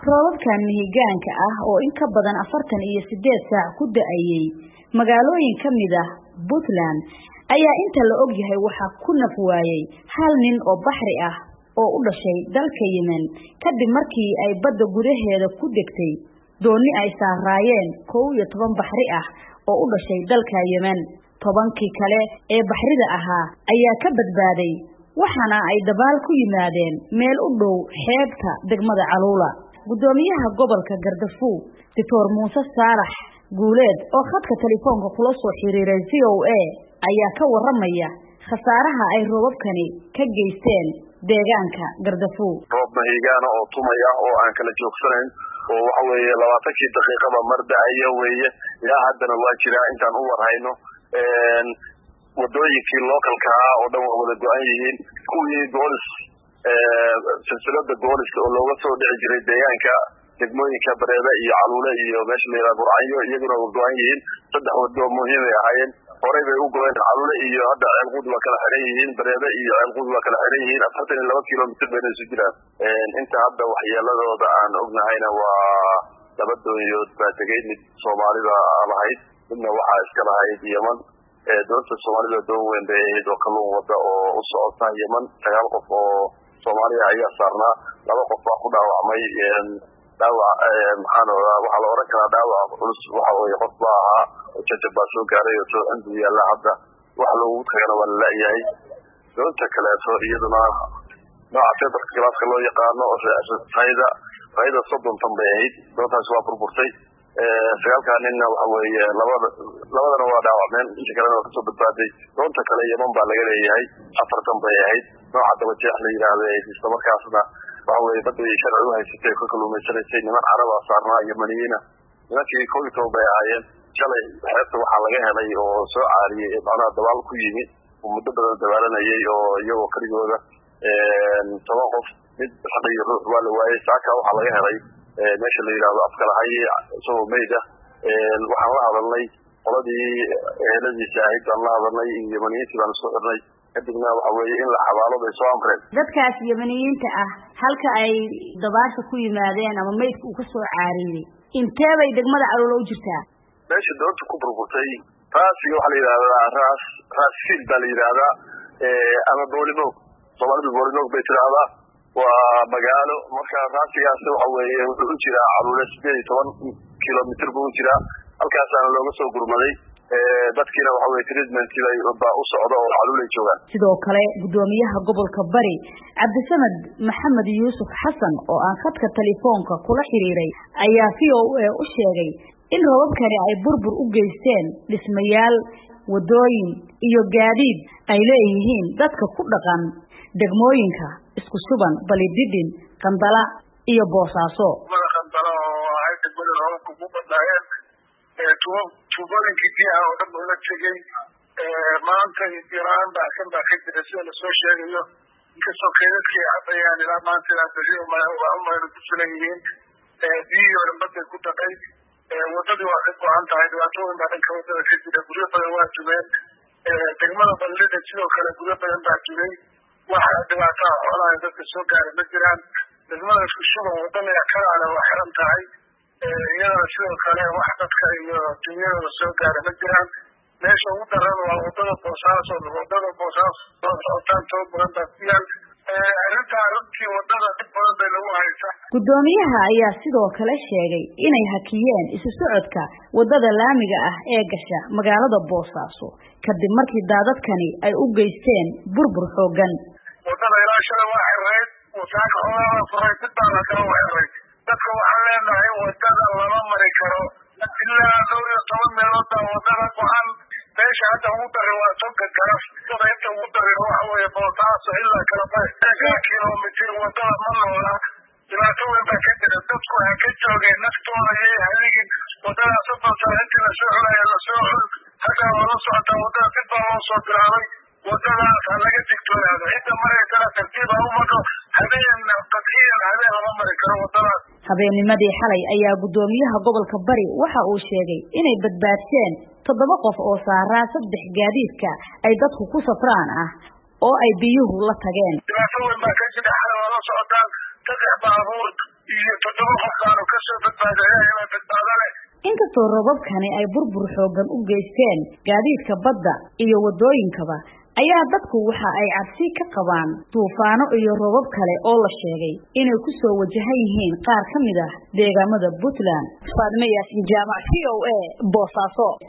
roobabkan mihigaanka ah oo in ka badan 48 saac ku da'ayay magaalooyin kamid ah Puntland ayaa inta la og yahay waxa ku naf waayay hal nin oo baxri ah oo u dhashay dalka Yemen kadib markii ay badda gudaheeda ku degtay dooni ay saarayeen 12 baxri ah oo u dhashay dalka Yemen 10kii kale ee baxrida ahaa ayaa ka badbaaday waxana ay dabaal ku yimaadeen meel u dhow xeebta degmada Caluula gudoomiyaha gobolka Gardafuul Dr. Muuse Saalax Guuleed oo khadka telefoonka kula soo xiriiray VOA ayaa ka waramaya khasaaraha ay roobabkani ka geysteen deegaanka Gardafuul roob mihigaan oo tumaya oo aan kala joogsanayn oo waxa weeye 20 daqiiqaba mar da'aya weeye ilaa haddana waa jira intaan u warhayno wadooyinkii localka oo dhan wada go'an yihiin kuwii goolis silsilada gooliska oo looga soo dhici jiray deegaanka degmooyinka Bareeda iyo Caluula iyo meesha la yiraahdo Burcayo iyaguna waa go'an yihiin saddex wado muhiim ah ayeen horey bay u go'een Caluula iyo hadda Ceelqud waa kala xiran yihiin Bareeda iyo Ceelqud waa kala xiran yihiin 42 kiiloomitir bay isu jiraan inta hadda waxyeeladooda aan ognahayna waa laba dooyood baa tagay mid Soomaalida lahayd midna waxa iska lahayd Yemen doonta Soomaalida doon weyn bay ahayd oo kalluun wada oo u socota Yemen 9 qof oo Soomaaliya ayaa saarnaa laba qof baa ku dhaawacmay dhaawac waxa la oran karaa dhaawac culus waxa weeye qof baa jajaba soo gaaray oo soo cindi yaala hadda wax loogu tagana waa la yahay doonta kale soo iyaduna nooca dadka loo yaqaano oo fayda 30 tan bay ahayd doontaas waa burburtay sagaalkaanina waxa weeye labadana waa dhaawacmeen inta kalena waa kasoo badbaaday doonta kale Yemen baa laga leeyahay 4 bay ahayd nooca daba jeex la yiraahdo isla markaasna waxa weeye badda sharci u haysatay ku kalluumaysanay niman Carab ah saarnaa Yemeniyiina nimankii koolkooda bay ahaayeen shalay xeebta waxa laga helay oo soo caariyay macnaha dabaal ku yimid muddo badan dabaalanayay oo iyagoo kaligooda 10 qof mid xaqiiqo ruux waa la waayay saaka waxa laga helay meesha la yiraahdo afkalahay soo meeyda waxaan la hadalnay qoladii eheladiisa ahayd aan la hadalnay Yemeniyiinta baan soo xirnay kadibna waxa weeye in la xabaalo bay soo amreen dadkaas Yemeniyiinta ah halka ay dabaasha ku yimaadeen ama meydku uu ka soo caariyay intee bay degmada Caluula u jirtaa meesha doonta ku burburtay raasiga waxa la yiraahdaa raasiil baa la yiraahdaa ama boolimoog Soomaalidu boolimoog bay tiraahdaa waa magaalo marka raasigaas waxa weeye wuxuu u jiraa Caluula 18 kiiloomitir buu u jiraa halkaasana looga soo gurmaday dadkiina waxa weeye treatment baa u socdo oo Caluula joogan sidoo kale gudoomiyaha gobolka Bari Cabdisamad Maxamed Yuusuf Xasan oo aan khadka telefoonka kula xiriiray ayaa VOA u sheegay in roobabkani ay burbur u geysteen dhismayaal wadooyin iyo gaadiid ay leeyihiin dadka ku dhaqan degmooyinka isku suban Balididin Qandala iyo Boosaaso Qandala oo ay degmada roobku ku badnaayeen tuubooyinkii biyaha oo dhan la tegay maanta Iran baa ka jira sida la soo sheegayo inkastoo keedadkii cabayaan ilaa maanta ilaa beriyo waa umayru ku filan yihiin biyo oo badda ku dhaqay wadadii waa ka go'an tahay dhibaatooyin baa dhanka wadada ka jira guryo badan waa jumeen degmada Balida sidoo kale guryo badan baa jumay waxa dhibaataa xoolaha dadka soo gaaray ma jiraan degmada isku shuban wadada kale waa xiran tahay iyada sidoo kale wax dadka iyo dunyada soo gaaray ma jiraan meesha ugu daran waa wadada Boosaaso socotaan too badan baa ku yaal arrintii wadada dib badan bay lagu haysaa gudoomiyaha ayaa sidoo kale sheegay inay hakiyeen isu socodka wadada laamiga ah ee gasha magaalada Boosaaso kadib markii daadadkani ay u geysteen burbur xoogan wadada ilaa shalay waa xirreed wasaaka xoolaha furay sidaan kala waxay dadka waxaan leenahay wadada lama mari karo ilaa 12 meelood wadada go'an meesha hadda ugu daran waa toonka garaf sida inta ugu daran waxa weeye Boosaaso ilaa kala kiiloomitir wadada ma noola dhibaato weyn baa ka jira dadku waxay ka joogeen naftooda iyo haligin wadada sababta intii la soo xulay la soo hadda wala socota wadada dib baa loo soo diray wadadaas laga digtoonaado inta maray kala tartiib ah u maro habeen qadriyan habeen lama mari karo wadada habeennimadii xalay ayaa gudoomiyaha gobolka Bari waxa uu sheegay inay badbaadeen 7 qof oo saaraa 3 gaadiidka ay dadku ku safraan ah oo ay biyuhu la tageen dhibaato weyn baa ka jira xalay wala socotaan 3 baabuur iyo 7 qofkaanu ka soo badbaaday ilaa badbaadale. Inkastoo roobabkani ay burbur xoogan u geysteen gaadiidka badda iyo wadooyinkaba, ayaa dadku waxa ay cabsi ka qabaan duufaano iyo roobab kale oo la sheegay inay ku soo wajahan yihiin qaar ka mid ah deegaamada Puntland. Faadme Yaasin Jaamac, VOA, Boosaaso.